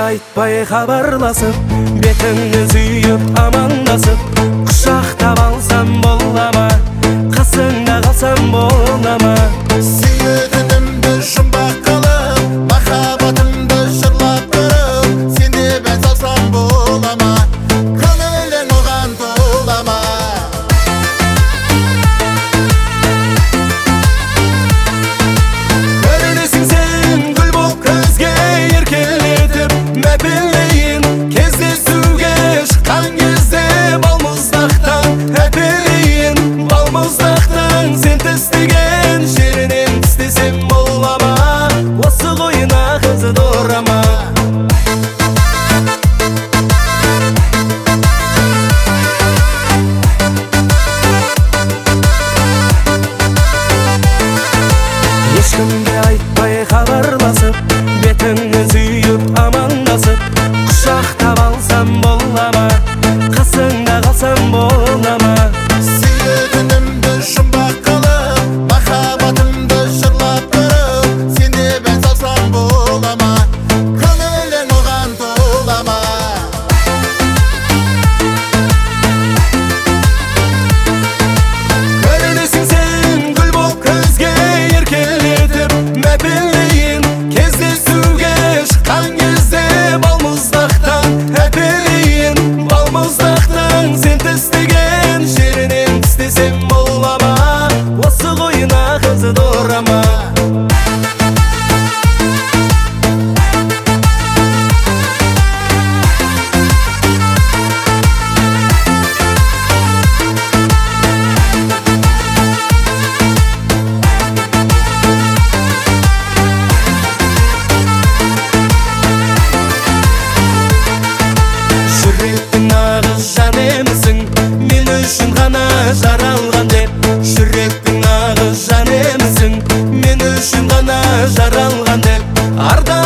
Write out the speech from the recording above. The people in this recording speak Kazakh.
айтпай хабарласып, бетіңді сүйіп амандасып, құшақтап алсам бола ма, қасыңда қалсам бола ма? Сүйетінімді жұмбақ қылып, махаббатымды жырлап тұрып, сенде бән салсам бола ма, көңілің оған тола ма? Көрінесің сен гүл боп көзге еркелетіп, мәпелейін кездесуге шыққан кезде балмұздақтан әперейін, балмұздақтан сен тістеген жерінен тістесем бола ма, осы қойына қызы дора ма? Ешкімге айтпай хабарласып, бетіңді сүйіп амандасып, құшақтап алсам бола ма, қасыңда қалсам бола ма? Сүйетінімді жұмбақ қылып, махаббатымды жырлап тұрып, сенде бән салсам бола ма, көңілің оған тола ма? Көрінесің сен гүл боп көзге еркелетіп, мәпелейін кездесуге шыққан кезде балмұздақтан әперейін, балмұздақтан сен тістеген жерінен тістесем бола ма, осы қойына қызы дора ма? Жүректің нағыз жан емісің, мен үшін ғана жаралған деп. Жүректің нағыз жан емісің, мен үшін ғана жаралған деп.